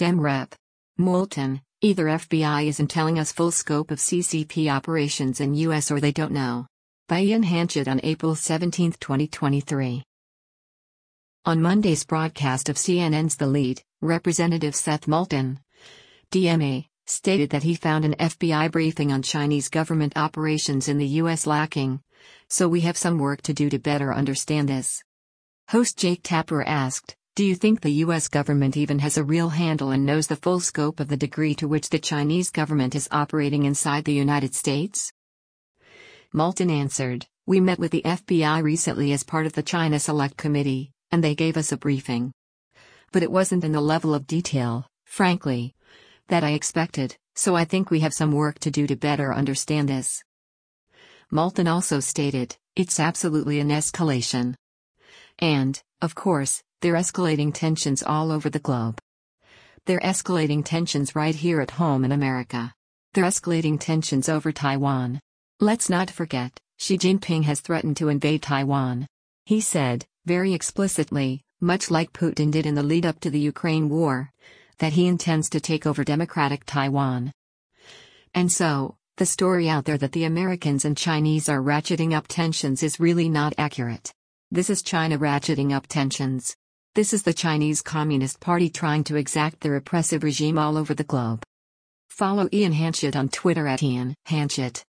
Demrep. Moulton, either FBI isn't telling us full scope of CCP operations in US or they don't know. By Ian Hanchett on April 17, 2023. On Monday's broadcast of CNN's The Lead, Representative Seth Moulton, DMA, stated that he found an FBI briefing on Chinese government operations in the US lacking, so we have some work to do to better understand this. Host Jake Tapper asked, "Do you think the US government even has a real handle and knows the full scope of the degree to which the Chinese government is operating inside the United States?" Moulton answered, "We met with the FBI recently as part of the China Select Committee, and they gave us a briefing. But it wasn't in the level of detail, frankly, that I expected, so I think we have some work to do to better understand this." Moulton also stated, "It's absolutely an escalation. And, of course, they're escalating tensions all over the globe. They're escalating tensions right here at home in America. They're escalating tensions over Taiwan. Let's not forget, Xi Jinping has threatened to invade Taiwan. He said, very explicitly, much like Putin did in the lead-up to the Ukraine war, that he intends to take over democratic Taiwan. And so, the story out there that the Americans and Chinese are ratcheting up tensions is really not accurate. This is China ratcheting up tensions. This is the Chinese Communist Party trying to exact their oppressive regime all over the globe." Follow Ian Hanchett on Twitter at Ian Hanchett.